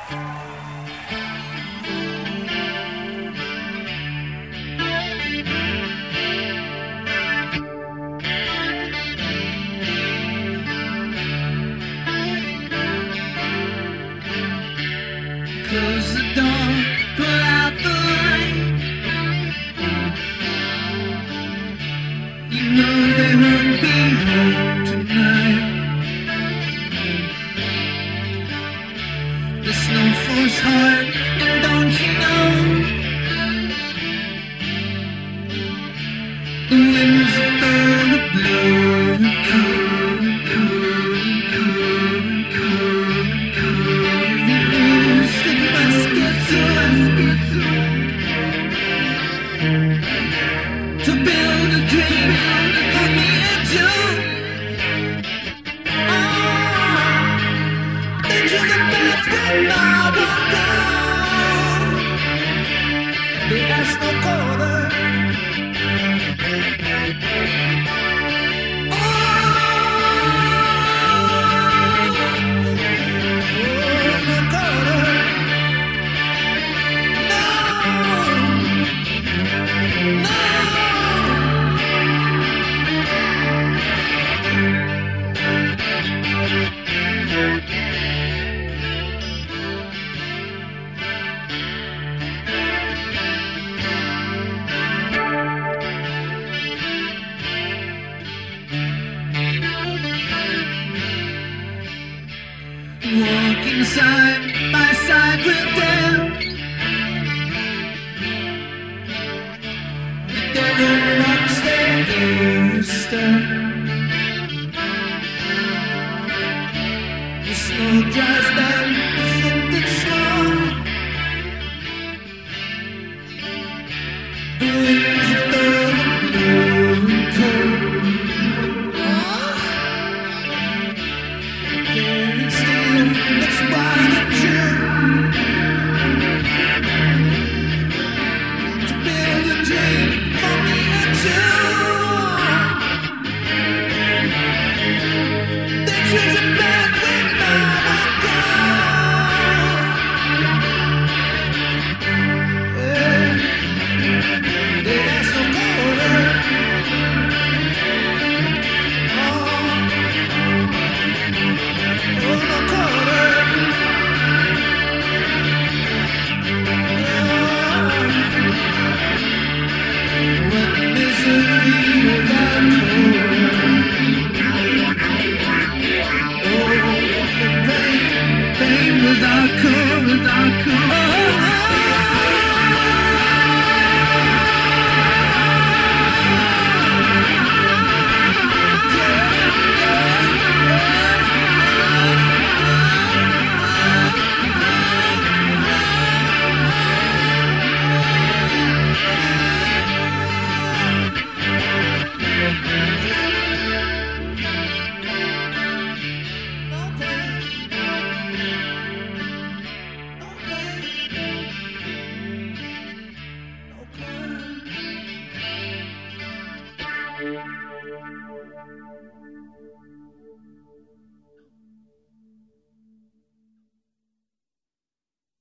Close the door, put out the light. You know they won't be home tonight. There's no force heart, and don't you know the winds are gonna blow cold, cold, cold, cold, cold. The news that must get to build a dream for me and you. Into the depths that I won't go. There's no corner. Walking side by side with them, the devil walks their step. The snow dries down.